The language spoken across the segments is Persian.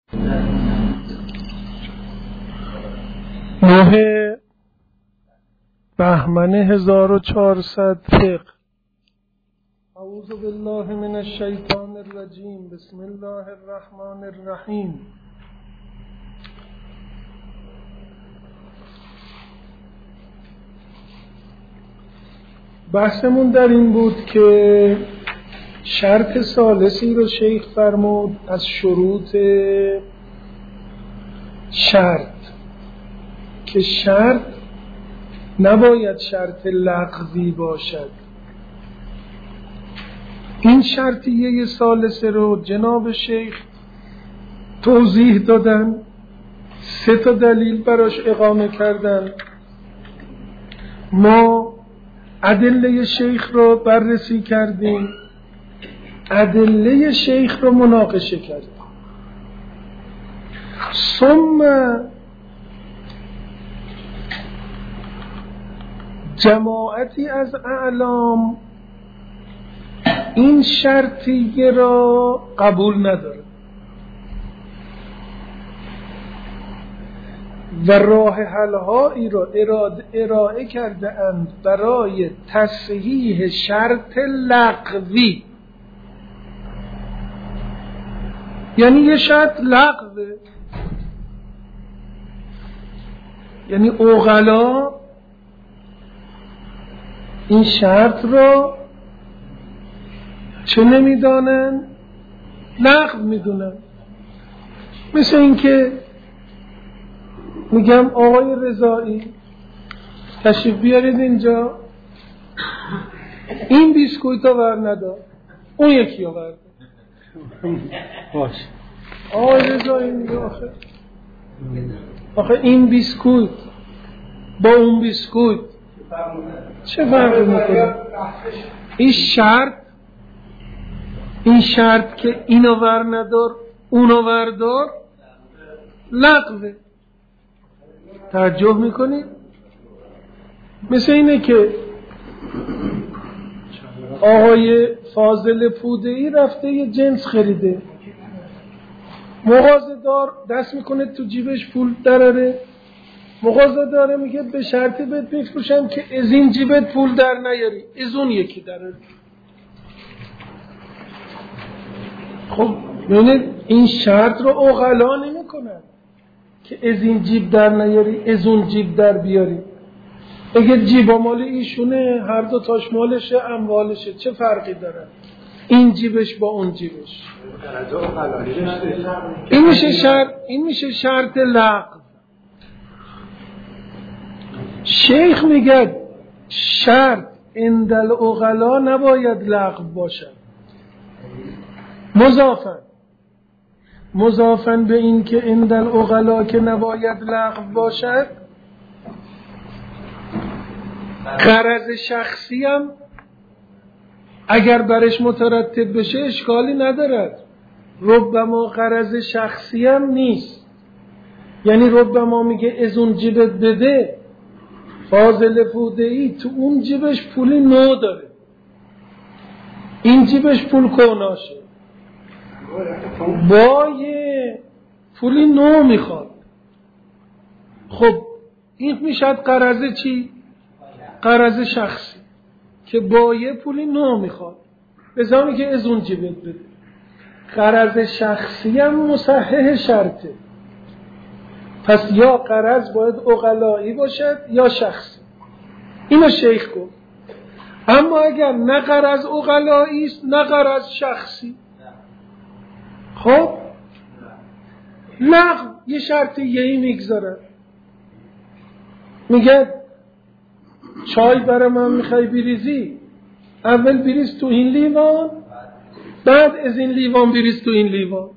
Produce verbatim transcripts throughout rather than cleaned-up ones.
نه بهمن هزار و چهارصد فقه. اعوذ بالله من الشیطان الرجیم. بسم الله الرحمن الرحیم. بحثمون در این بود که شرط ثالثی رو شیخ فرمود از شروط شرط که شرط نباید شرط لغوی باشد. این شرطیه ثالثه رو جناب شیخ توضیح دادن، سه تا دلیل براش اقامه کردن. ما ادله شیخ رو بررسی کردیم، ادله شیخ رو مناقشه کردیم. ثم جماعتی از اعلام این شرطیه را قبول نداره و راه حل‌هایی را ارائه کرده اند برای تصحیح شرط لغوی. یعنی یه شرط لغوه، یعنی عقلا این شرط رو چه نمیدانن؟ لغو میدونن. مثل این که میگم آقای رضایی تشریف بیارید اینجا، این بیسکویت ها ور ندار، اون یکی ها ور باش. آقای رضایی میگه آخه آخه این بیسکویت با اون بیسکویت چه فرقی میکنه؟ این شرط این شرط که اینو ور ندار اونو وردار لغوه. تعجب میکنی؟ مثل اینه که آقای فاضل پوده‌ای رفته یه جنس خریده، مغازه دار دست میکنه تو جیبش پول دراره، مغازه داره میگه به شرطی بهت میفروشم که از این جیبت پول در نیاری، از اون یکی دراره. خب ببینید این شرط رو عقلا نمی کنن که از این جیب در نیاری از اون جیب در بیاری. اگه جیبا مال ایشونه، هر دو تاش مالشه، اموالشه، چه فرقی داره این جیبش با اون جیبش؟ این میشه شرط این میشه شرط لغو. شیخ میگه شرط عند العقلا نباید لغو باشد. مضافن مضافن به این که عند العقلا که نباید لغو باشد، غرض شخصی هم اگر برش مترتب بشه اشکالی ندارد. ربما غرض شخصی هم نیست، یعنی ربما میگه از اون جیبت بده، فاضل پوده‌ای تو اون جیبش پولی نو داره، این جیبش پول کناشه، با یه پولی نو میخواد. خب این میشد غرض چی؟ غرض شخصی که با یه پولی نو میخواد، بزامی که از اون جیبت بده. غرض شخصی هم مصحح شرطه، پس یا غرض باید عقلایی باشد یا شخصی. اینو شیخ گفت. اما اگر نه غرض عقلایی است نه غرض شخصی، خب لغو یه شرط یهی میگذاره، میگه چای برای من میخوای بریزی، اول بریز تو این لیوان، بعد از این لیوان بریز تو این لیوان.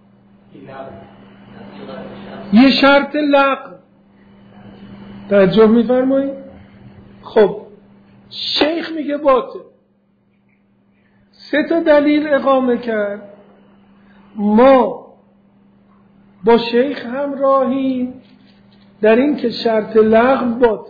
یه شرط لغو. تعجب میفرمایید؟ خب شیخ میگه باطل. سه تا دلیل اقامه کرد. ما با شیخ همراهیم در این که شرط لغو باطل،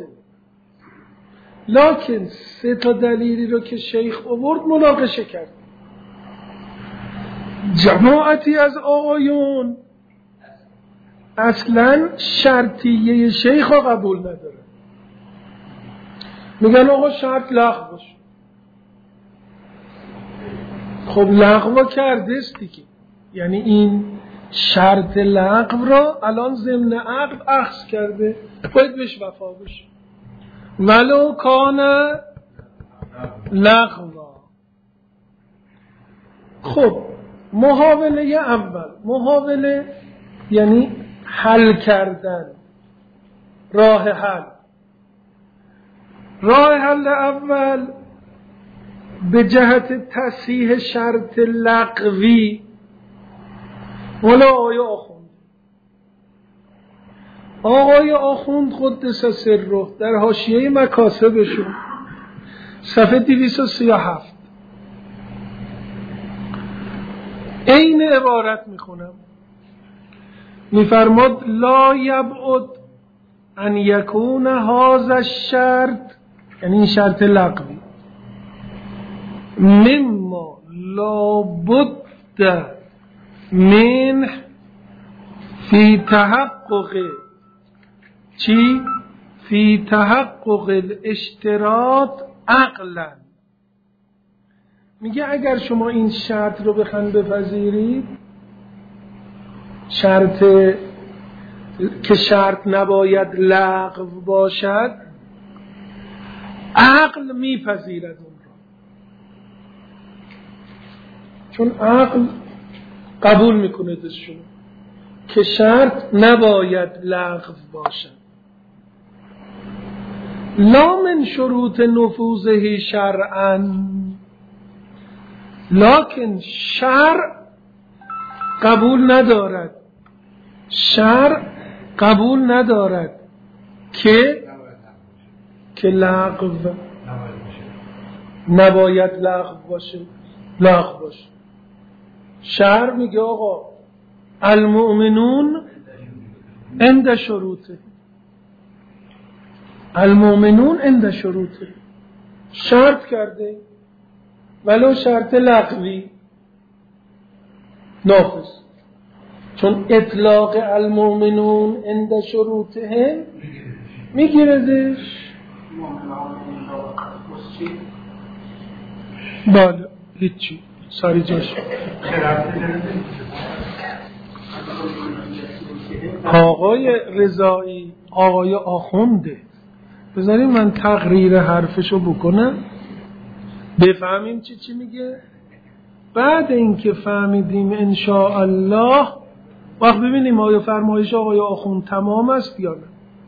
لکن سه تا دلیلی رو که شیخ آورد مناقشه کرد. جماعتی از آقایون اصلا شرطیه شیخ رو قبول نداره، میگن آقا شرط لغو باشه. خب لغو کرده است دیگه، یعنی این شرط لغو را الان ضمن عقد اخذ کرده، باید بهش وفا بشه ولو کان لغوا. خب محاوله اول، محاوله یعنی حل کردن، راه حل. راه حل اول به جهت تصحیح شرط لغوی، ولی آقای آخوند آقای آخوند قدس سره در حاشیه مکاسبشون صفحه دویست و سی و هفت این عبارت میخونم، میفرماد لا یبعد ان یکون هذا الشرط، یعنی این شرط لغوی، مما لا بد من فی تحقق چی؟ فی تحقق الاشتراط عقلا. میگه اگر شما این شرط رو بخواید بپذیرید، شرط که شرط نباید لغو باشد، عقل میپذیرد اون رو، چون عقل قبول میکنه دستشون که شرط نباید لغو باشد. لا من شروط نفوذه شرعا، لکن شرع قبول ندارد، شرع قبول ندارد که که لغو نباید لغو باشه، لغو باشه. شرع میگه آقا المؤمنون عند شروطه، المؤمنون عند شروطه، شرط کرده ولو شرط لغوی نافذ، چون اطلاق المؤمنون عند شروطه میگیردش. بله هیچی ساری جاش. آقای رضایی، آقای آخونده، بذاریم من تقریر حرفشو بکنم بفهمیم چی چی میگه. بعد اینکه فهمیدیم انشاءالله وقت ببینیم آیا فرمایش آقای آخوند تمام است یا نه.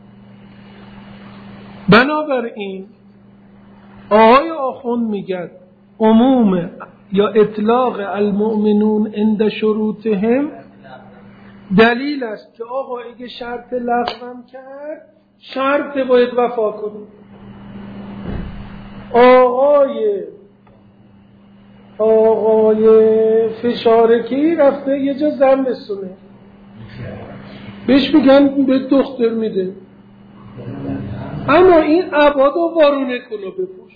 بنابراین آقای آخوند میگه عموم یا اطلاق المؤمنون عند شروطهم دلیل است که آقا اگه شرط لغوم کرد شرط باید وفا کنیم. آقای آقای فشارکی رفته یه جا زن بسونه، بهش میگن به دختر میده، اما این عبادو وارونه کنو بپوش،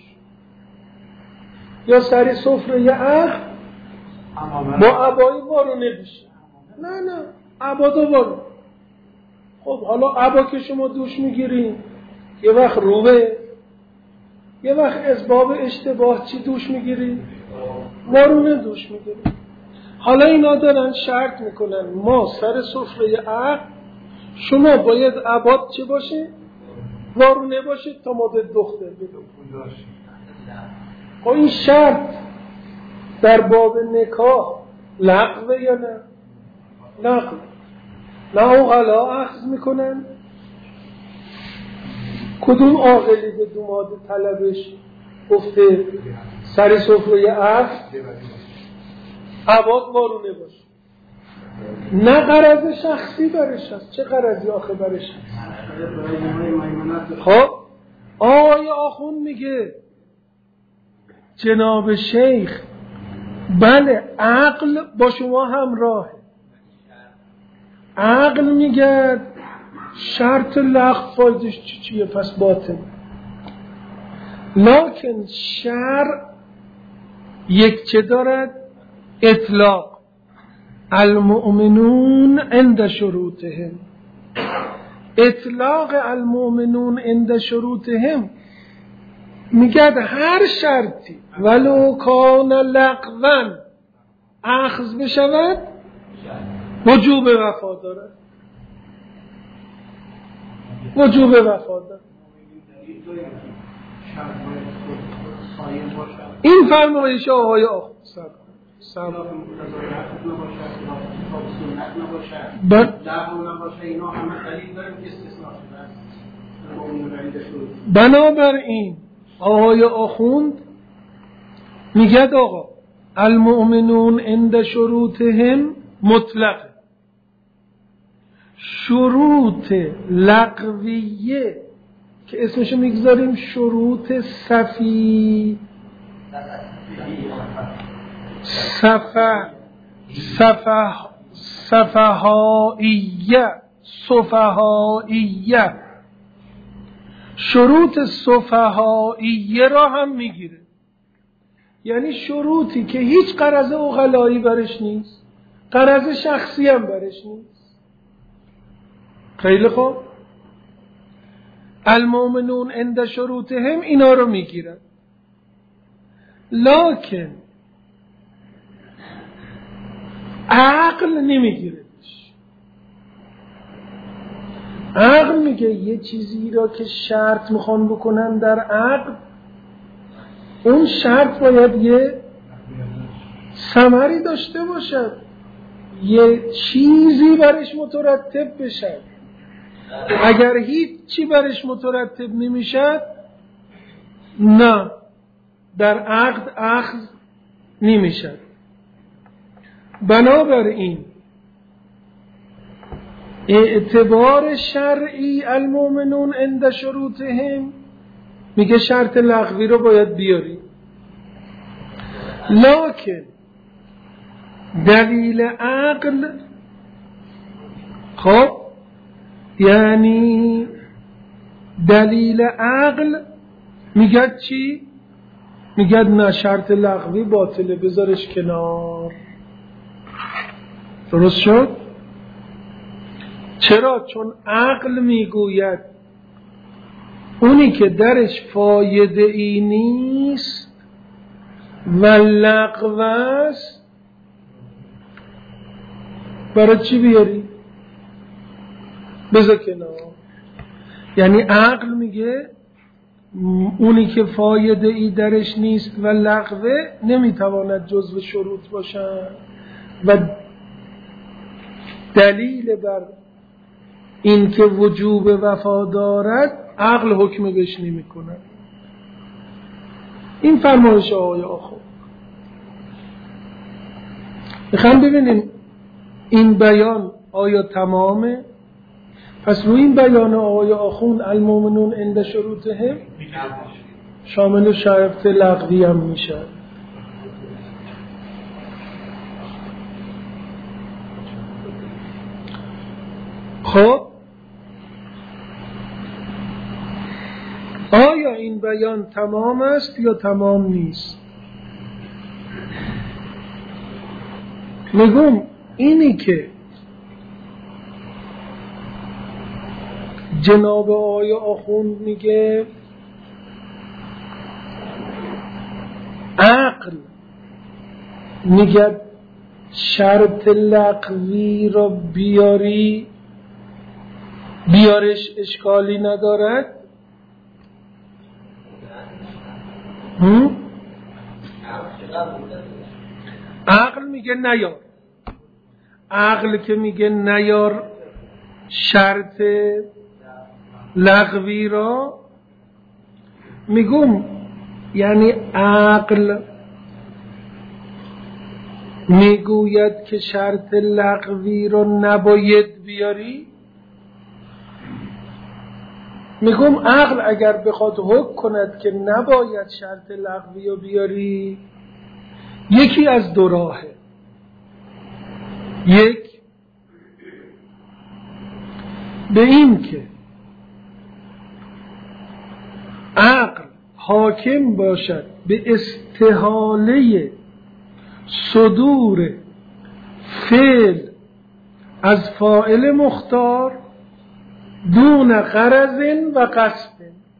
یا سری سفره یه عقل با عبایی وارونه بشه، نه نه عبادو وارونه. خب حالا عبا که شما دوش میگیرین یه وقت روبه، یه وقت اسباب اشتباه چی دوش میگیرین؟ وارونه دوش میگیرین. حالا اینا دارن شرط میکنن ما سر سفره عقل شما باید عباد چه باشه؟ وارونه باشه تا ما به دختر بدون. خب این شرط در باب نکاح لغوه یا نه؟ لغوه. نه عقلا اخذ میکنن؟ کدوم عاقلی به دوماد طلبش گفته سر سفره عقل عباد وارونه باشه؟ نه غرض شخصی برش هست. چه غرضی آخه برش هست؟ خب آقای آخوند میگه جناب شیخ بله عقل با شما همراهه، عقل میگه شرط لغو فایدش چی چیه پس باطل، لکن شرع یک چه دارد؟ اطلاق المؤمنون عند شروطهم، اطلاق المؤمنون عند شروطهم میگه هر شرطی ولو کان لغوا اخذ بشود وجوب وفا دارد، وجوب وفا دارد. این فرمایش آقای آخوند بنابراین آقای آخوند میگه آقا المؤمنون عند شروطهم مطلقه، شروط لغویه که اسمشو میگذاریم شروط صفی صفه صفه صفهائیه صفهائیه شروط صفهائیه را هم میگیره، یعنی شروطی که هیچ غرض عقلایی برش نیست، غرض شخصی هم برش نیست. خیلی خوب، المؤمنون عند شروطهم اینا رو میگیرن، لکن عقل نمیگیردش. عقل میگه یه چیزی را که شرط میخوان بکنن در عقل، اون شرط باید یه ثمری داشته باشد، یه چیزی برش مترتب بشه. اگر هیچی برش مترتب نمیشد نه، در عقد اخذ نمیشد. بنابراین اعتبار شرعی المؤمنون عند شروطهم میگه شرط لغوی رو باید بیاری، لکن دلیل عقل، خب یعنی دلیل عقل میگه چی؟ میگه نه شرط لغوی باطله، بذارش کنار. درست شد؟ چرا؟ چون عقل میگوید اونی که درش فایده ای نیست و لغو است برای چی بیاری؟ بذار کنار. یعنی عقل میگه اونی که فایده ای درش نیست و لغوه نمیتواند جزو شروط باشن و دلیل بر این که وجوب وفا دارد عقل حکم بهش نمی کند. این فرمایش آقای آخوند. میخوام ببینیم این بیان آیا تمامه؟ پس روی این بیان آقای آخوند المؤمنون عند شروطهم شامل شرط لغوی هم میشه. خب آیا این بیان تمام است یا تمام نیست؟ میگم اینی که جناب آقای آخوند میگه عقل میگه شرط لغوی را بیاری بیارش اشکالی ندارد، هم؟ عقل میگه نیار. عقل که میگه نیار شرط لغوی را، میگم یعنی عقل میگوید که شرط لغوی را نباید بیاری. میگم عقل اگر بخواد حکم کند که نباید شرط لغوی رو بیاری، یکی از دو راهه. یک، به این که عقل حاکم باشد به استحاله صدور فعل از فاعل مختار دون غرض و قصد،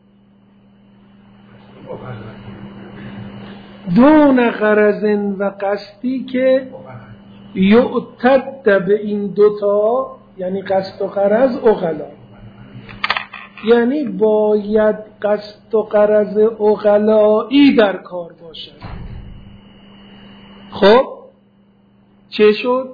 دون غرض و قصدی که یعتد به این دوتا، یعنی قصد و غرض عقلا، یعنی باید قصد و غرض عقلایی در کار باشد. خب چه شد؟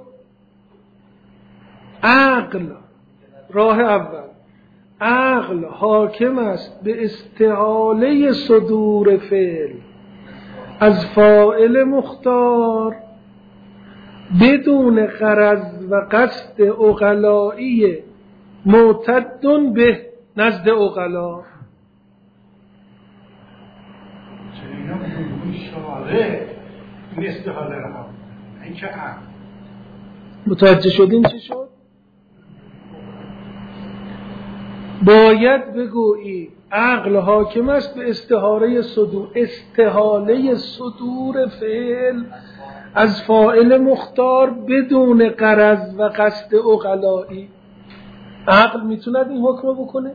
عقل راه اول، عقل حاکم است به استحاله صدور فعل از فاعل مختار بدون غرض و قصد عقلایی معتد به نزد عقلا. این استحاله را این که عقل متوجه شدین چی شد؟ باید بگویی عقل حاکم است به استحاله صدور، استحاله صدور فعل از فاعل مختار بدون غرض و قصد عقلایی. عقل میتوند این حکم رو بکنه؟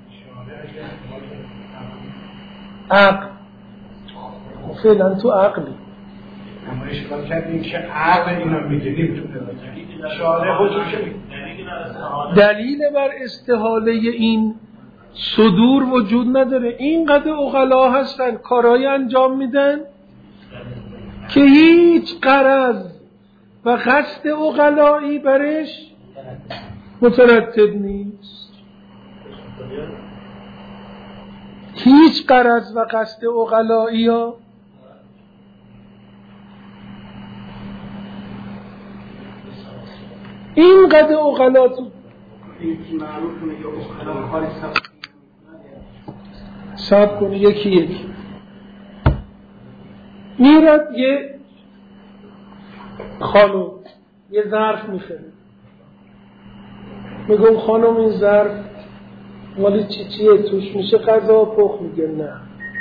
عقل فعلا تو عقلی اما اشکال کردیم که عقل اینا میگه نمیتونه شارع حجوشه. دلیل بر استحاله این صدور وجود نداره. اینقدر عقلا هستن کارهای انجام میدن که هیچ غرض و قصد عقلایی برش مترتب نیست، هیچ غرض و قصد عقلایی ها. اینقدر عقلا تو سب کنه یکی یکی میرد یه خانم یه ظرف میخره، میگم خانم این ظرف مالی چی چیه توش میشه غذا پخ؟ میگه نه.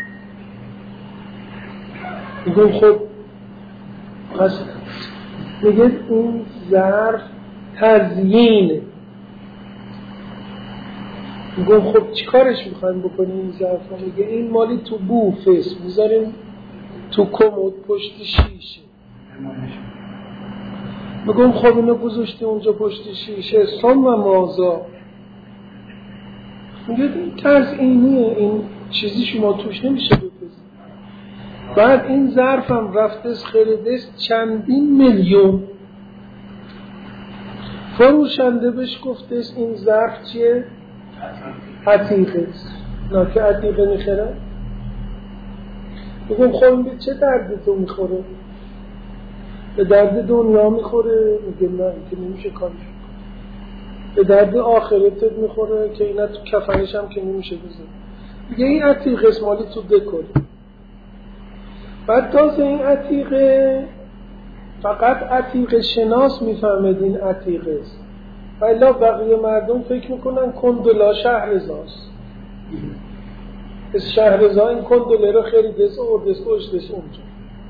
میگم خب پس میگه این ظرف تزیینه. میگم خب چی کارش میخوایم بکنیم این ظرف؟ میگه این مالی تو بوفس میذاریم تو کمد پشت شیشه. میگم خب اینو گذاشته اونجا پشت شیشه سم و مازا. میگه این تزیینیه، این چیزی شما توش نمیشه بپزید. بعد این ظرفم رفتست خریدست چندین میلیون، فروشنده بهش گفتست این ظرف چیه؟ عتیقه است. نه که عتیقه میخره. میگم خب این به چه دردی تو میخوره؟ به درد دنیا میخوره؟ میگه نه این که نمیشه کارش. به درد آخرتت میخوره که اینا تو کفنش هم که نمیشه بزن. میگه این عتیقه است مالی تو دکوری. بعد تازه این عتیقه فقط عتیقه شناس میفهمد این عتیقه است، ولی بقیه مردم فکر میکنن کندلا شهرزاست. از شهرزا این کندله رو خریده است و اردست کشتش اونجا.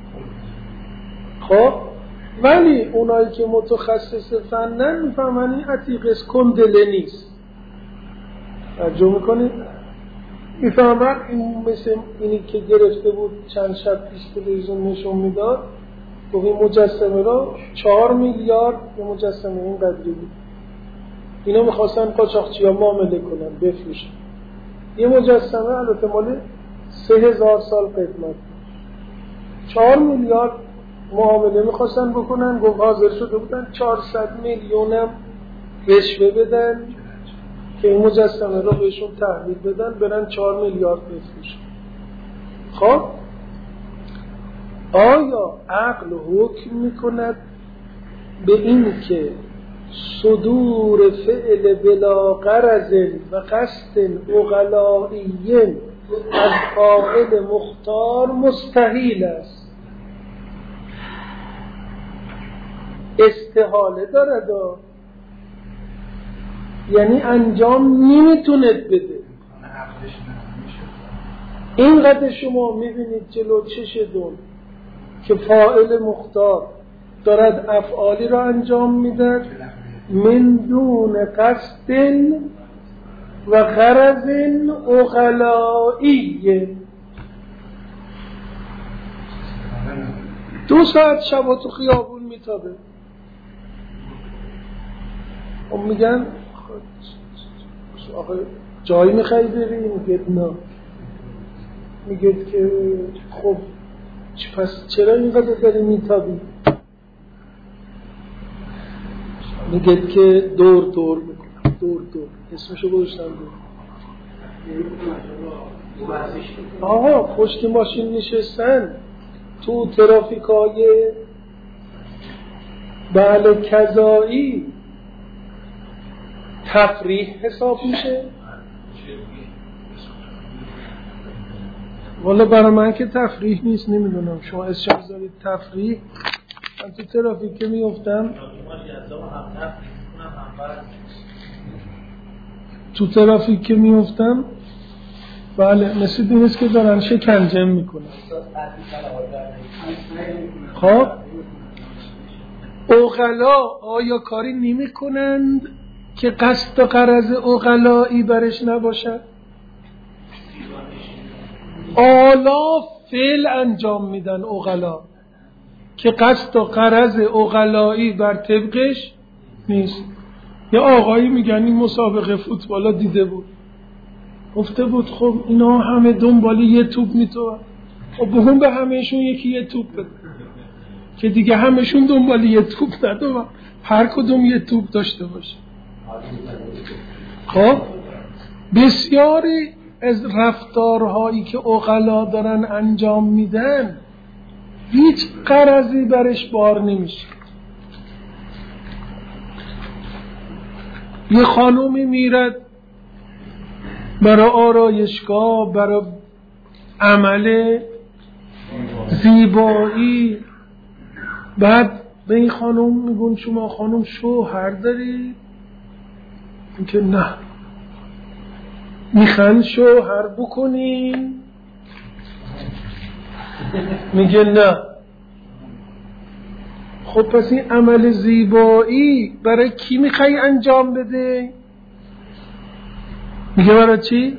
خب ولی اونایی که متخصص فنن میفهمن این عتیقه است کندله نیست. توجه میکنید؟ میفهمن این مثل اینی که گرفته بود چند شب پیش تلویزیون نشون میداد، گفت این مجسمه را چهار میلیارد یه مجسمه این قدری بود، اینا میخواستن قاچاقچی‌ها معامله کنن بفروشن. یه مجسمه البته مال سه هزار سال قدمت، چهار میلیارد معامله میخواستن بکنن. گفت حاضر شده بودن چهارصد میلیونم رشوه بدن که این مجسمه رو بهشون تحویل بدن برن چهار میلیارد بفروشن. خب آیا عقل حکم میکند به این که صدور فعل بلا غرض و قصد عقلایی از فاعل مختار مستحیل است؟ استحاله دارد، یعنی انجام نمیتوند بده. اینقدر شما میبینید جلو چشتون که فاعل مختار دارد افعالی را انجام میدهد من دون قصد و غرض عقلایی. دو ساعت شبا تو خیابون میتابه. خب میگن آخه جایی میخوایی بری؟ میگه نه. میگه که خب پس چرا اینقدر داری میتابی؟ میگه که دور دور میکنم. دور دور اسمشو گذاشتم دور. آها پشت ماشین نشستن تو ترافیکای بله کذایی تفریح حساب میشه؟ والا برای من که تفریح نیست. نمیدونم شما اسمش بذارید تفریح. من تو ترافیک که میفتم تو ترافیک که میفتم بله مثل دینست که دارن شکنجه میکنن. خب عقلا آیا کاری نمی کنند که قصد و غرض عقلایی برش نباشد؟ آلاف فعل انجام میدن عقلا که قصد و غرض عقلایی بر طبقش نیست. یه آقایی میگن این مسابقه فوتبالا دیده بود، گفته بود خب اینا همه دنبال یه توپ میتوان، خب بهم به همهشون یکی یه توپ بده که دیگه همهشون دنبال یه توپ ندوان، هر کدوم یه توپ داشته باشه. خب بسیاری از رفتارهایی که عقلا دارن انجام میدن هیچ غرضی برش بار نمیشه. یه خانومی میرد برای آرایشگاه، برای عمل زیبایی، بعد به این خانوم میگن شما خانوم شوهر داری؟ میگه نه. میخوان شوهر بکنین؟ میگه نه. خب پس این عمل زیبایی برای کی میخوای انجام بده؟ میگه برای چی؟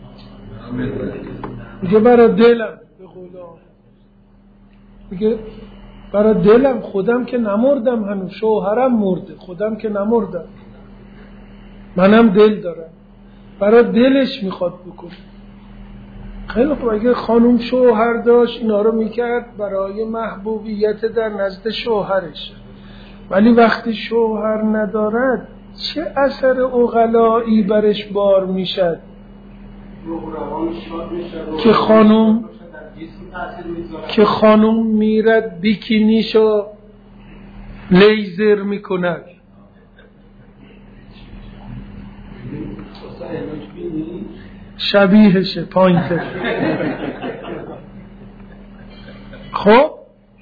میگه برای دلم. به خدا میگه برای دلم، خودم که نمردم هنوز، شوهرم مرده، خودم که نمردم، منم دل دارم، برای دلش میخواد بکنه. خیلی خوب، اگه خانوم شوهر داشت اینا رو میکرد برای محبوبیت در نزد شوهرش، ولی وقتی شوهر ندارد چه اثر عقلایی برش بار میشد که خانوم که خانوم میرد بیکینیشو لیزر میکند. شبیهشه پاینتر. خب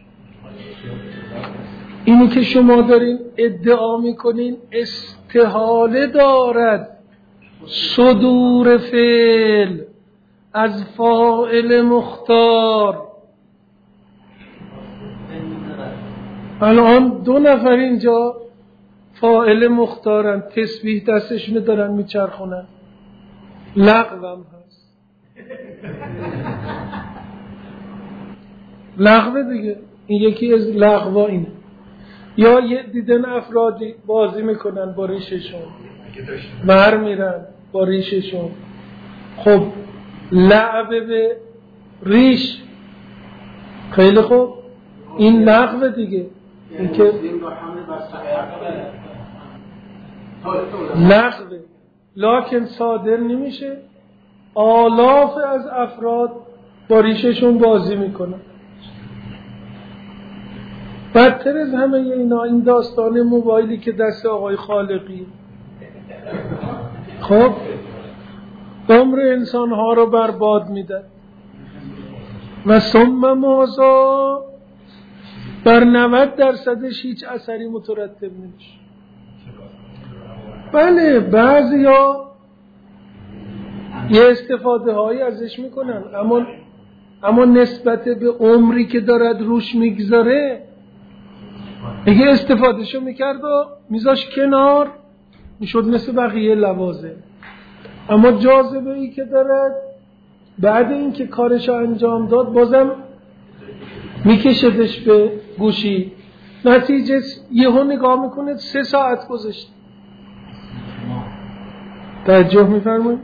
اینی که شما دارین ادعا میکنین استحاله دارد صدور فعل از فاعل مختار. الان دو نفر اینجا فاعل مختارن، تسبیح دستشونه دارن میچرخونن، لغوم هست. لغوه دیگه، این یکی از لغوا اینه. یا یه دیدن افرادی بازی میکنن با ریششون، مر میرن با ریششون. خب لعبه به ریش، خیلی خوب، این لغوه دیگه. این که لغوه لکن صادر نمیشه. آلاف از افراد با ریششون بازی میکنن. بدتر از همه اینا این داستان موبایلی که دست آقای خالقی، خب عمر انسانها رو برباد میده و ثم مازا بر نود درصدش هیچ اثری مترتب نمیشه. بله بعضی ها یه استفاده هایی ازش میکنن، اما اما نسبت به عمری که دارد روش میگذاره، اگه استفادهشو میکرد و میذاش کنار، میشد مثل بقیه لوازم. اما جاذبه ای که دارد بعد اینکه کارش انجام داد بازم میکشدش به گوشی، نتیجه یهو نگاه میکنه سه ساعت گذشت. توجه میفرمایید؟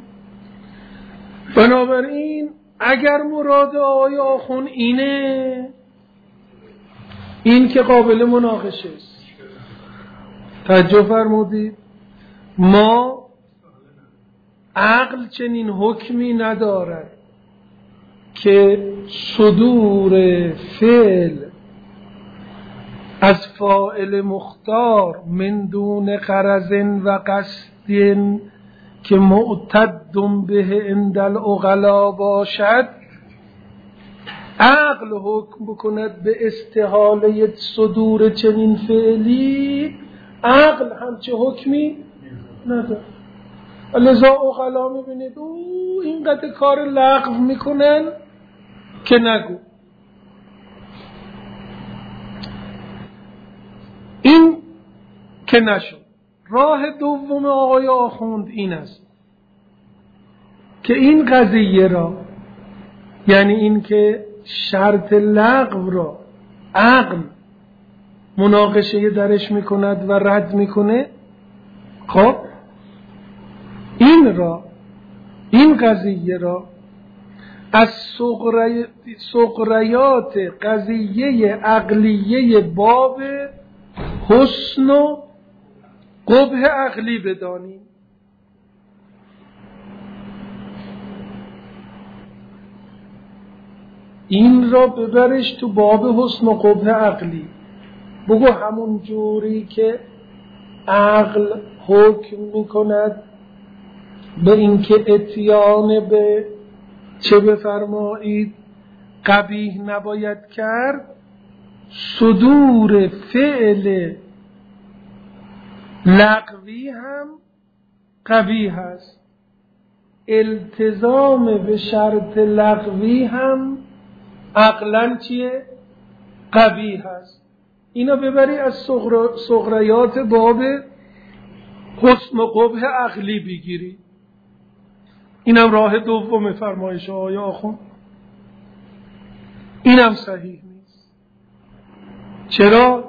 بنابراین اگر مراد آقای آخوند اینه، این که قابل مناقشه است. توجه فرمودید؟ ما عقل چنین حکمی ندارد که صدور فعل از فاعل مختار من دون غرض و قصد که معتد به عند العقلا باشد، عقل حکم بکند به استحاله صدور چنین فعلی، عقل همچه حکمی نداره. لذا عقلا میبینید او اینقدر کار لغو میکنن که نگو. این که نشد. راه دوم آقای آخوند این است که این قضیه را، یعنی این که شرط لغو را عقل مناقشه درش میکند و رد میکنه، خب این را این قضیه را از صغری صغریات قضیه عقلیه باب حسن و قبح عقلی بدانیم. این را ببرش تو باب حسن و قبح عقلی، بگو همون جوری که عقل حکم میکند به اینکه اتیان به چه بفرمایید قبیح نباید کرد، صدور فعل لغوی هم قبیح است، التزام به شرط لغوی هم عقلاً چیه؟ قبیح است. اینا ببری از صغریات باب حسن و قبح عقلی بگیری. اینم راه دوم فرمایش آقای آخوند. اینم صحیح نیست. چرا؟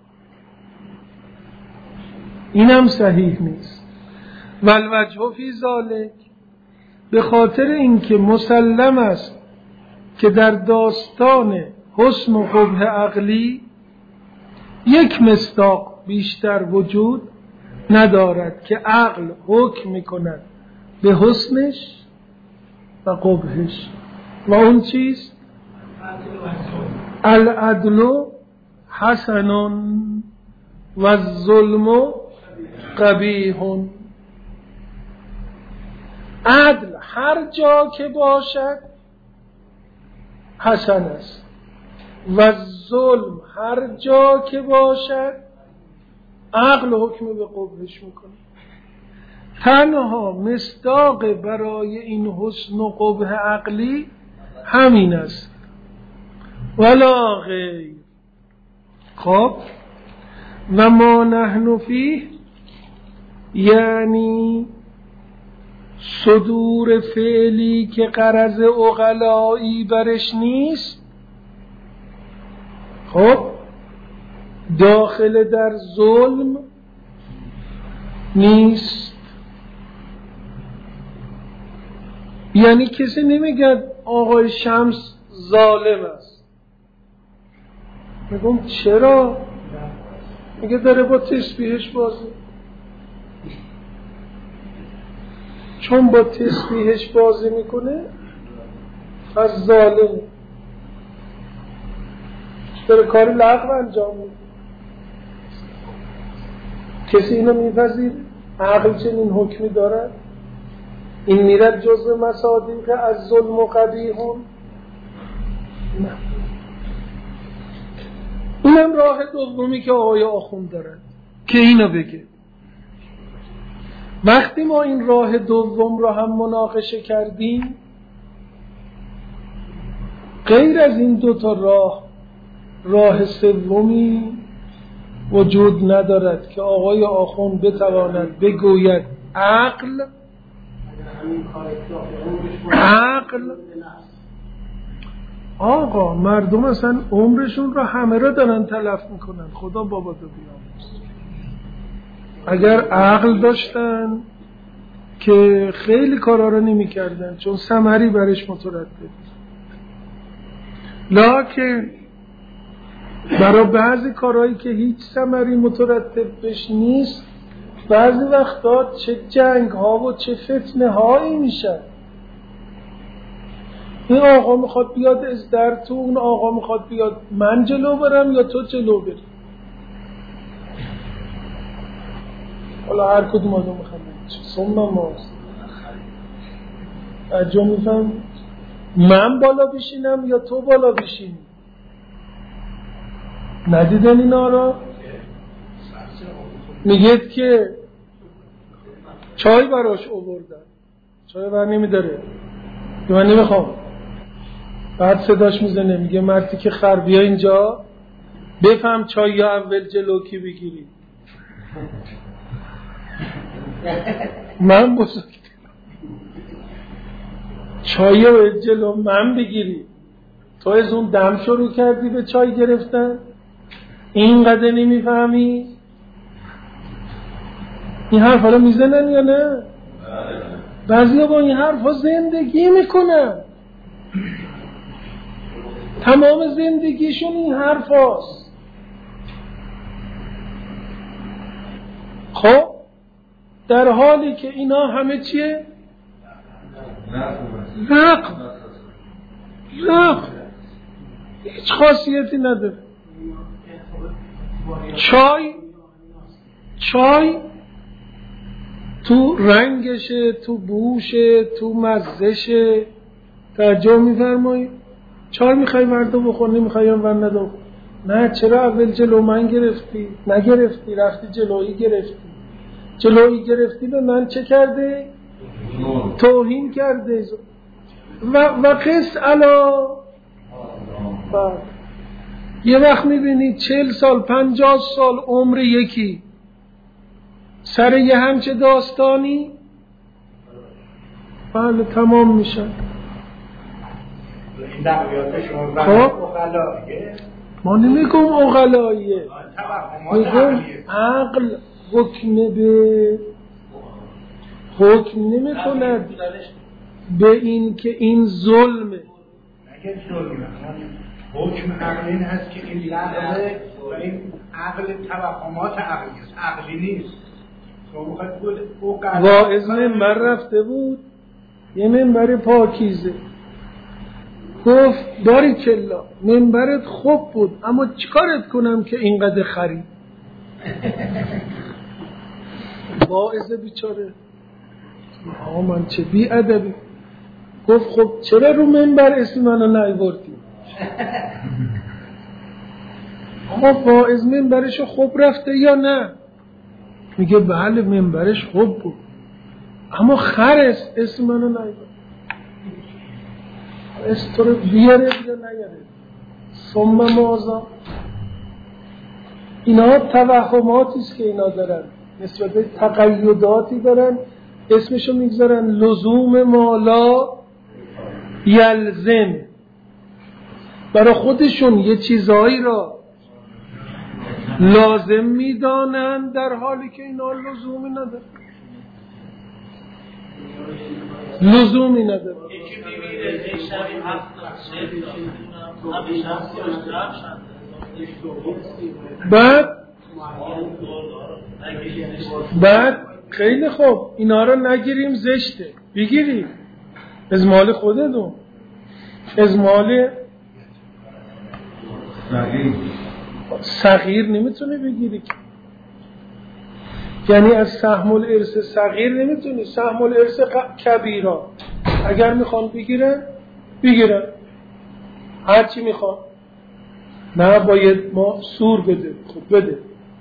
اینم صحیح نیست. والوجه فی ذلک، به خاطر اینکه مسلم است که در داستان حسن و قبح عقلی یک مصداق بیشتر وجود ندارد که عقل حکم میکند به حسنش و قبحش، و اون چیست؟ العدل حسن و الظلم قبیح. عدل هر جا که باشد حسن است و ظلم هر جا که باشد عقل حکم به قبحش میکنه. تنها مصداق برای این حسن و قبح عقلی همین است ولا غیر. خب و ما نحن فیه، یعنی صدور فعلی که غرض عقلایی برش نیست، خب داخل در ظلم نیست. یعنی کسی نمیگه آقای شمس ظالم است، میگم چرا؟ میگه داره با تسبیحش بازی، چون با تسبیحش بازی میکنه از ظالم داره کار لغو انجام میده. کسی اینو میپذیره؟ عقل چنین حکمی دارد؟ این میرد جزء مصادیق از ظلم و قبیحون؟ نه. اینم راه دومی که آقای آخوند دارد که اینو بگه. وقتی ما این راه دوم را هم مناقشه کردیم، غیر از این دو تا راه راه سومی وجود ندارد که آقای آخوند بتواند بگوید عقل عقل آقا مردم اصلا عمرشون رو همه رو دارن تلف میکنن. خدا بابا دو بیاموز. اگر عقل داشتن که خیلی کارا رو نمی کردن چون ثمری برش مترتب. لکن برای بعضی کارهایی که هیچ ثمری مترتب بش نیست بعضی وقتا چه جنگ ها و چه فتنه هایی میشن. این آقا میخواد بیاد از در تو، اون آقا میخواد بیاد من جلو برم یا تو جلو بری. حالا هر کدوم آدم میخواد سنم ماست اجا میفهم من بالا بشینم یا تو بالا بشینی. ندیدن اینا را؟ میگید که چای براش آوردن، چای بر نمیداره، من نمیخوام. بعد صداش میزنه میگه مردی که خر بیا اینجا بفهم چای یا اول جلو کی بگیری. من بزرگ چای و جلو من بگیری. تو از اون دم شروع کردی به چای گرفتن، اینقدر نمیفهمی؟ این حرف ها رو میزنن یا نه؟ بعضی ها با این حرف ها زندگی میکنن، تمام زندگیشون این حرف هاست. خب در حالی که اینا همه چیه؟ نقل نقل هیچ خاصیتی نداره. چای چای تو رنگشه، تو بوشه، تو مزهشه. توجه می‌فرمایید؟ چای میخوای مردم بخور، نمیخوای ون ندو. نه چرا اول جلو من گرفتی؟ نگرفتی، رفتی جلویی گرفتی. جلویی گرفتی به من چه کرده؟ توهین کرده. و, و قص علا بعد یه وقت میبینی چهل سال پنجاه سال عمر یکی سر یه همچه داستانی بله تمام میشن. این دعویات شما بله اغلاییه؟ ما نمیگم اغلاییه، میگم عقل حکم به حکم نمی کند به این که این ظلمه. نگه ظلمه، حکم عقل این هست که این لحظه و این عقل توهمات عقلی است، عقلی نیست. واعظ منبر رفته بود، یه منبر پاکیزه، گفت باریکلا منبرت خوب بود اما چیکارت کنم که اینقدر خرید. واعظ بیچاره آقا من چه بی ادبی. گفت خب چرا رو منبر اسم منو نیاوردی؟ آقا واعظ منبرشو خوب رفته یا نه؟ میگه بله منبرش خوب بود اما خرس اسم منو نیاورد. اسم تو رو بیاره یا نیاره؟ ثم ماذا؟ اینا توهماتی است که اینا دارن، نسبت به تقیداتی دارن، اسمشو میگذارن لزوم مالا یلزم. برای خودشون یه چیزایی را لازم میدانن در حالی که اینا لزومی نداره، لزومی نداره. بعد بعد خیلی خوب اینا رو نگیریم زشته، بگیریم از مال خودتون، از مال صغیر نمیتونه بگیری، یعنی از سهم الارث صغیر نمیتونی، سهم الارث کبیرا اگر میخوان بگیرن بگیرن هرچی میخوان، نه باید ما سور بده، خب بده،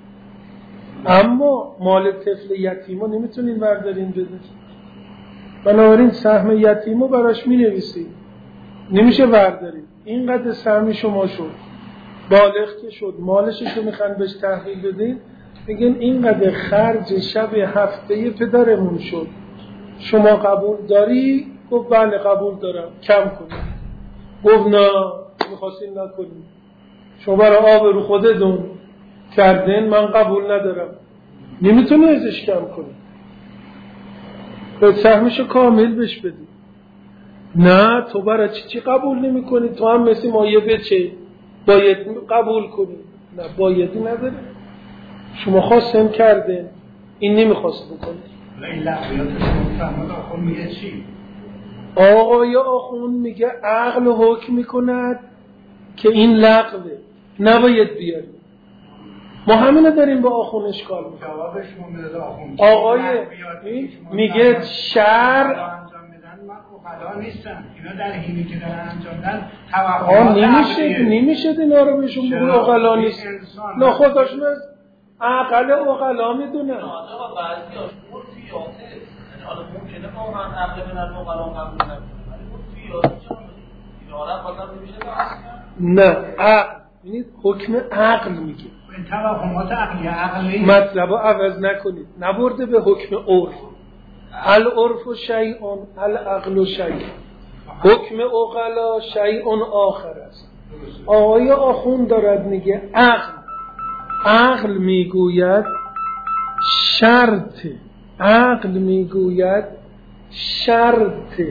اما مال طفل یتیمو نمیتونین بردارین بده. بنابراین سهم یتیمو براش مینویسید، نمیشه بردارید. اینقدر سهم شما شد، بالغ که شد، مالشش رو میخوان بهش تحویل بدین، میگن اینقدر خرج شب هفته پدرمون شد، شما قبول داری؟ گفت بله قبول دارم، کم کنید. گفت نه میخواستین نکنید، شما برای آب رو خودتون کردین، من قبول ندارم. نمیتونی ازش کم کنی، باید سهمشو کامل بهش بدی. نه تو برای چی چی قبول نمی کنی؟ تو هم مثل مایه بچه باید قبول کنی. نه بایدی نداره، شما خواستن کردین، این نمیخواست بکنی. این لغویات شما فهمد آخون میگه چی؟ آقای آخون میگه عقل حکم میکند که این لغوه، نباید بیاری. ما همینه داریم با آخون اشکال میکنیم. جوابش مونده آخون آقای میگه شر من اقلا نیستم، اینا در حینی که دارن انجام میدن توهمات نمیشه نمیشه اینا رو بهشون بگو اقلا نیست. نه خودشون از عقل اقلا میدونن. آدم بعضی اشور فیاته، یعنی حالا ممکنه ما هم عقل بدن اقلا قبول نکنیم، ولی اون فیاته چرا این آدم بازم نمیشه نه عقل، یعنی حکم عقل میگه. این توهمات عقلی عقلی مطلب رو عوض نکنید، نبرده به حکم عرف. العرف شیء العقل شیء، حکم عقلا شیء آخر است. آقای آخوند دارد میگه عقل عقل میگوید شرط، عقل میگوید شرط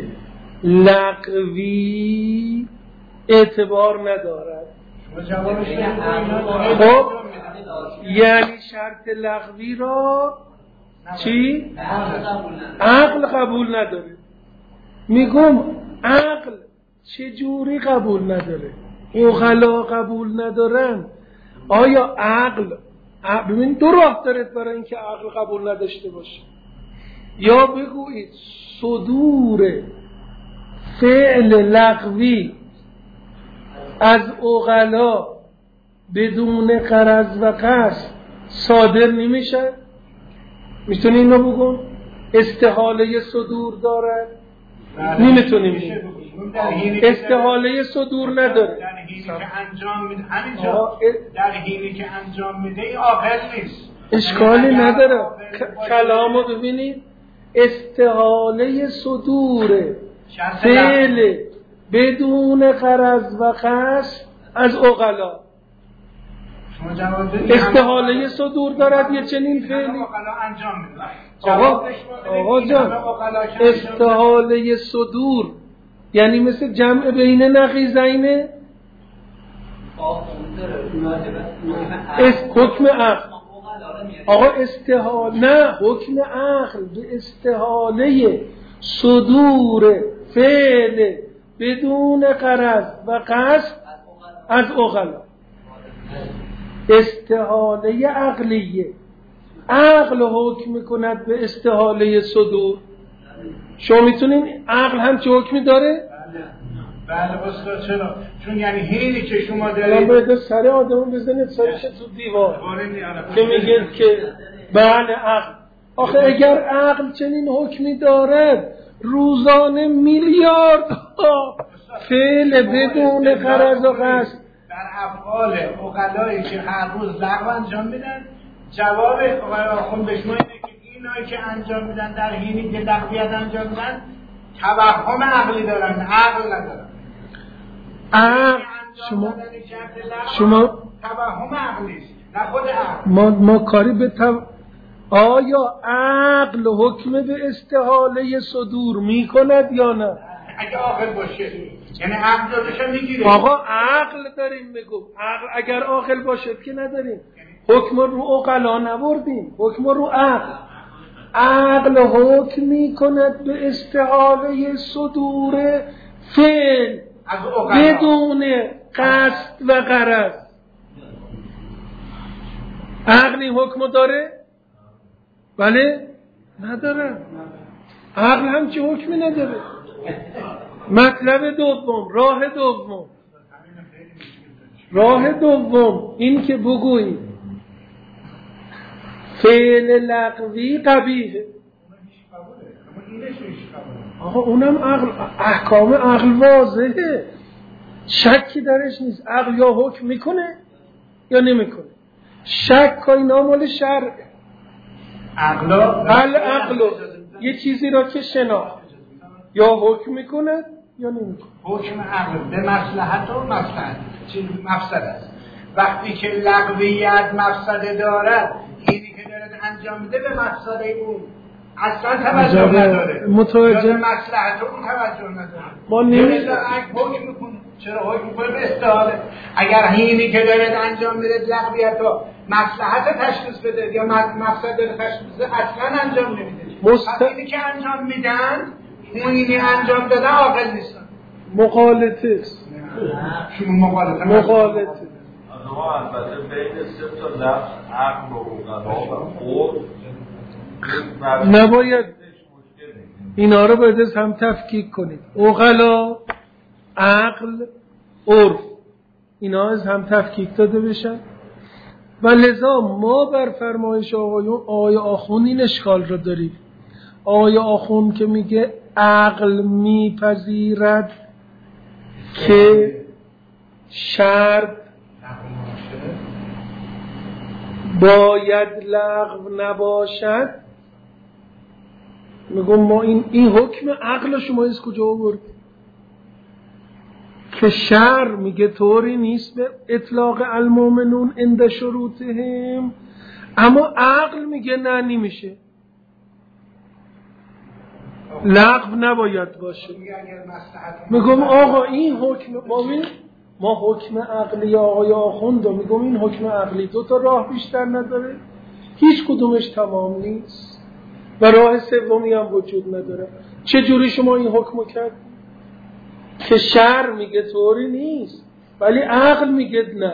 لغوی اعتبار ندارد. خب یعنی شرط لغوی را چی؟ عقل قبول نداره. میگم عقل چجوری قبول نداره؟ عقلا قبول ندارن. آیا عقل ببین دو راه داره برای اینکه عقل قبول نداشته باشه. یا بگویید صدور فعل لغوی از عقلا بدون غرض و قصد صادر نمیشه. میتونی اینو بگم استحاله صدور داره؟ نمیتونیم. استحاله صدور نداره. در حینی که انجام میده همینجا در حینی که انجام میده این عاقل نیست. اشکالی نداره. کلامو ببینید، استحاله صدور فعل بدون غرض و قصد از عقلا. استحاله صدور دارد یه چنین فعلی. آقا آقا جان استحاله صدور یعنی مثل جمع بین نقیضینه. است حکم عقل. آقا استحاله نه حکم عقل به استحاله صدور فعل بدون غرض و قصد از عقلا. استحاله عقلیه، عقل حکم میکند به استحاله صدور. شما میتونین عقل هم چه حکمی داره؟ بله استاد چرا؟ چون یعنی حینی که شما دارید الان باید سر آدمون بزنید سرش تو دیوار که میگه که بله عقل. آخه اگر عقل چنین حکمی دارد روزانه میلیارد فعل بدون غرض و قصد در افعال عقلایی که هر روز لغو انجام میدن، جواب آقای آخوند به شما اینه که اینایی که انجام میدن در حینی که لغویت انجام میدن توهم عقلی دارن، عقل ندارن. عقل شما شما توهم عقلی است نه خود عقل. ما ما کاری به تو... آیا عقل حکم به استحاله صدور میکند یا نه؟ اگه عاقل باشه یعنی عقل دادشم میگیره. آقا عقل داریم میگم، عقل اگر عاقل باشه که نداریم، حکم رو عقلا نبردیم، حکم رو عقل. عقل حکم میکند به استحاله صدور فعل بدون قصد و غرض. عقل این حکم داره؟ بله؟ نداره. عقل هم چه حکمی نداره. مطلب دوم، راه دوم راه دوم این که بگویی فعل لغوی قبیحه. آقا اونم عقل، احکام عقل واضحه، شکی درش نیست. عقل یا حکم میکنه یا نمیکنه. شک کای نامال شرع. عقلا العقل یه چیزی را که شناخت یا حکم میکنه یا نمیکنه. حکم عقل به مصلحت و مفسد چیز مفسد است. وقتی که لغویت مفسده دارد، اینی که دارد انجام میده به مفسده اون اصلا توجه نداره، متوجه به مصلحت اون توجه نداره. ما نمیشه حکم میکنه. چرا حکم میکنه؟ به استحاله. اگر اینی که دارد انجام میده لغویت رو مصلحت تشخیص بده یا مفسده تشخیص بده، اصلا انجام نمیده. مست... اینی که انجام میدن، اون اینی انجام داده عاقل نیستن. مخالطه است. شما مخالطه مخالطه ما البته بین سه تا لفظ عقل و عقل و خود نباید اینا رو باید از هم تفکیک کنید. عقلا، عقل، عرف، اینا از هم تفکیک داده بشن و لذا ما بر فرمایش آقایون آقای آخوند این اشکال رو داریم. آقای آخوند که میگه عقل میپذیرد که شرط باید لغو نباشد، میگم ما این این حکم عقل شما از کجا آورد؟ که شر میگه طوری نیست به اطلاق المؤمنون عند شروطهم، اما عقل میگه نه نمیشه، لغو نباید باشه. میگم آقا این حکم ما ما حکم عقلی آقای آخوند رو میگم این حکم عقلی دو تا راه بیشتر نداره، هیچ کدومش تمام نیست و راه سومی هم وجود نداره. چه جوری شما این حکم کرد که شر میگه طوری نیست ولی عقل میگه نه؟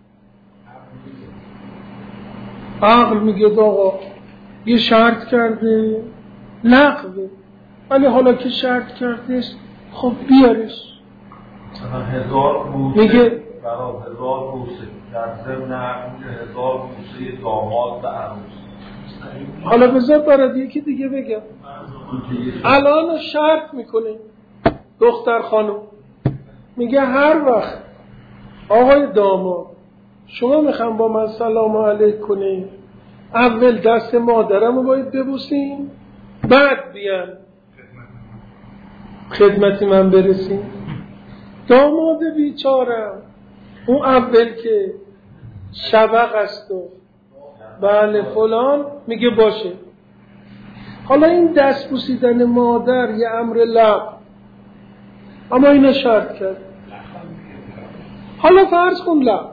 عقل میگه آقا یه شرط کرده لغوه، ولی حالا که شرط کردش خب بیارش. هزار بوسه میگه برای هزار بوسه در ضمن عقل هزار بوسه داماد و عروس. حالا بذار برات یکی دیگه بگم. الان شرط میکنه دختر خانم، میگه هر وقت آقای داماد شما میخوام با من سلام علیک کنی، اول دست مادرم رو باید ببوسین، بعد بیان خدمت من برسین. داماد بیچارم اون اول که شبق است و بله فلان میگه باشه. حالا این دست بوسیدن مادر یه امر لغو، اما اینو شرط کرد. حالا فرض کن لغو،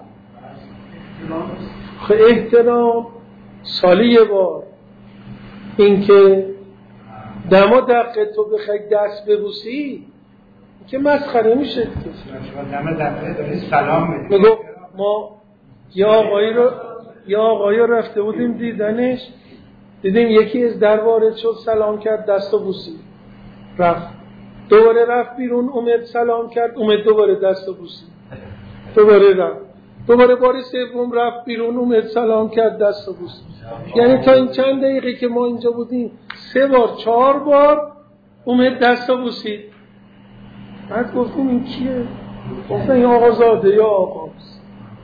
احترام سالی یه بار، این که دم و دقیقه تو بخوای دست ببوسی که مسخره میشه. دم دقیقه داری سلام میدی. میگو ما یه آقایی رو یه آقایی رفته بودیم دیدنش، دیدیم یکی از در وارد شد سلام کرد دست و بوسید رفت، دوباره رفت بیرون اومد سلام کرد اومد دوباره دست و بوسید، دوباره رفت، دوباره بار سوم رفت بیرون اومد سلام کرد دست و بوسید. یعنی تا این چند دقیقه که ما اینجا بودیم سه بار چهار بار اومد دست و بوسید. بعد گفتیم این کیه؟ گفتن این آقازاده یا آقاست.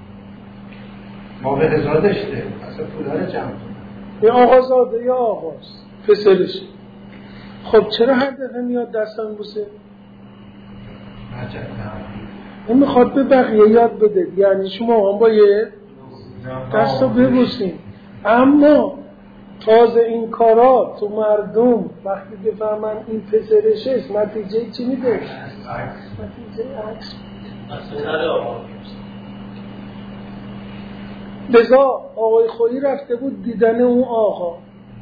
ما به رضا داشته اصلا پولار جمع این آقازاده یا آقاست پسرش. خب چرا هر دفعه میاد دستم بوسه؟ این میخواد به بقیه یاد بده، یعنی شما هم باید دست رو ببوسین. اما تازه این کارا تو مردم وقتی بفهمن این پسرشه نتیجه چی میده؟ نتیجه عکس. لذا آقای خویی رفته بود دیدن اون آقا،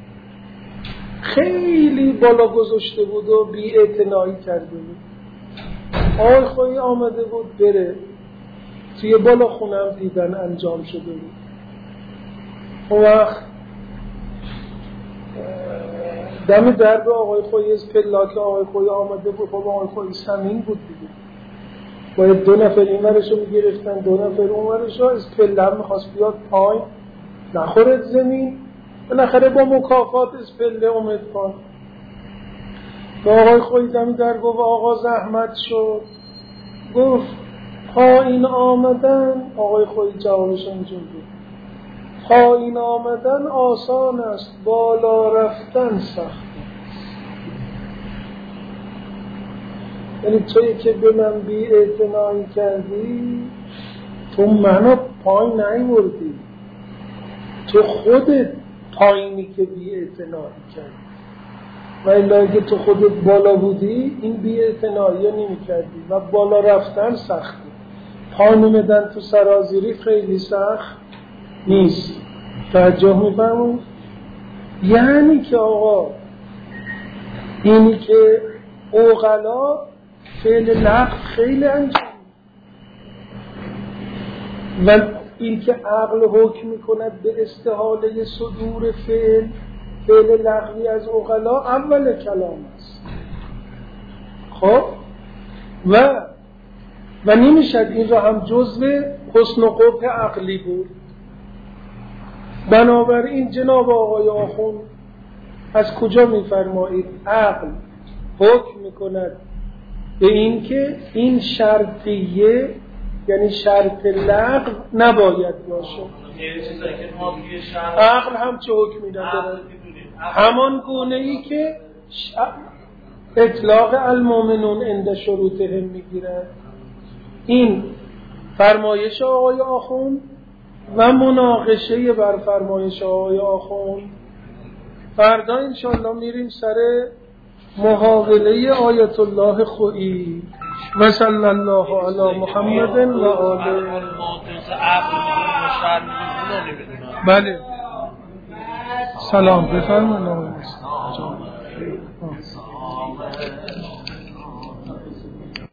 خیلی بالا گذاشته بود و بی اعتنایی کرده بود. آقای خویی آمده بود بره توی بالا خونم دیدن انجام شده بود. اون وقت دم درب آقای خویی از پلاک آقای خویی آمده بود. خب آقای خویی سمین بود دیگه، باید دو نفر این ورشو میگرفتن دو نفر اون ورشو، از پله میخواست بیاد پایین نخورد زمین، بالاخره با مکافات از پله اومد پایین. به آقای خویی دم در گفت آقا زحمت شد. گفت پایین آمدن، آقای خویی جوابش اینجور بود، پایین آمدن آسان است بالا رفتن سخت. یعنی تویی که به من بی اعتنایی کردی، تو منو پایین نیوردی، تو خودت پایینی که بی اعتنایی کردی. و الا اگه تو خودت بالا بودی این بی اعتنایی نمی کردی و بالا رفتن سخته. پا نمیدن تو سرازیری خیلی سخت نیست. توجه میفرمون؟ یعنی که آقا اینی که عقلا فعل لغو خیلی انجام و این که عقل حکم میکند به استحاله صدور فعل فعل لغوی از عقلا اول کلام است. خب و و نمیشد این را هم جزو حسن و قبح عقلی بود. بنابراین جناب آقای آخوند از کجا میفرمایید عقل حکم میکند به این که این شرطیه یعنی شرط لغو نباید باشه. عقل هم چه حکمی نداره؟ همان گونه ای که اطلاق المؤمنون عند شروطهم میگیرد. این فرمایش آقای آخوند و مناقشه بر فرمایش آقای آخوند. فردا انشاءالله میریم سر محاوله آیت الله خویی و صلی الله علی محمد و آله. بله سلام بفرمایید.